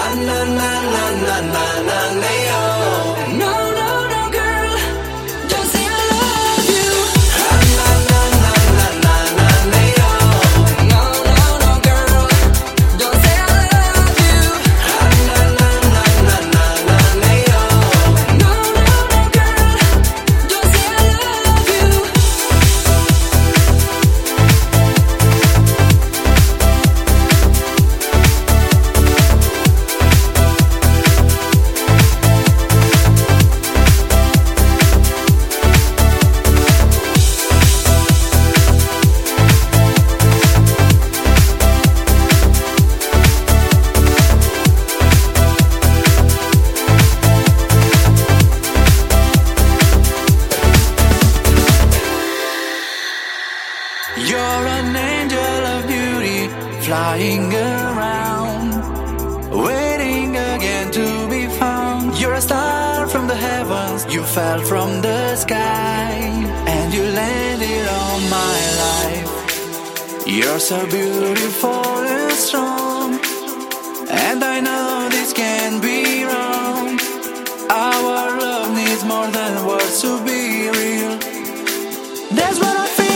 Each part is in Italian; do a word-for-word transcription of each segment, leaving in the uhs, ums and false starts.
na na na na na na na yo. No, no, no, girl, don't say I love you. Ah, na na na na na na na yo. No, no, no, girl, don't say I love you. Ah, na na na na na na na yo. No, no, no, girl, don't say I love you. You're an angel of beauty, flying around, waiting again to be found. You're a star from the heavens, you fell from the sky, and you landed on my life. You're so beautiful and strong, and I know this can't be wrong. Our love needs more than words to be real. That's what I feel.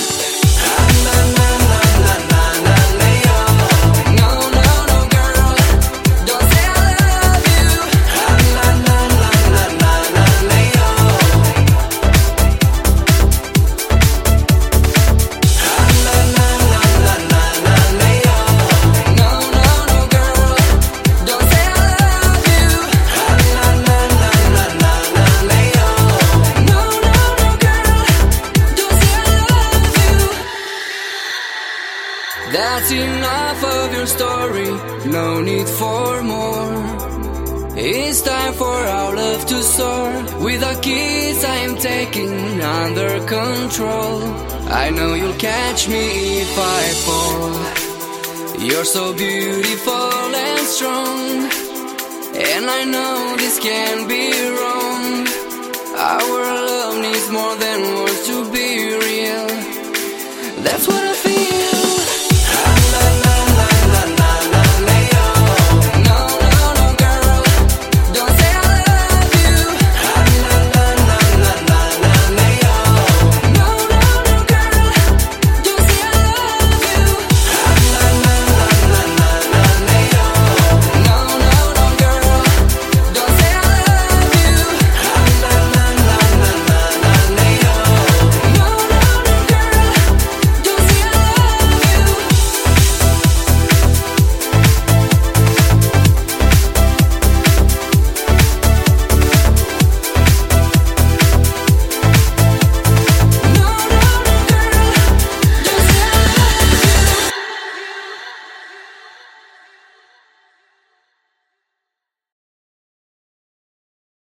That's enough of your story, no need for more. It's time for our love to soar. With a kiss I am taking under control. I know you'll catch me if I fall. You're so beautiful and strong, and I know this can't be wrong. Our love needs more than words.